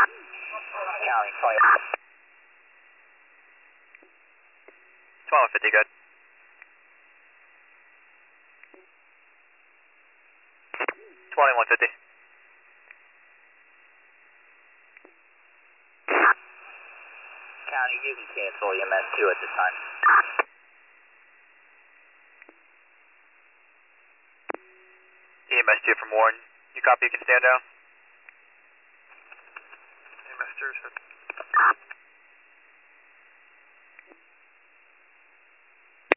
County 2150, good. 2150. County, you can cancel EMS 2 at this time. EMS 2 from Warren. You copy, you can stand down. EMS 2 said.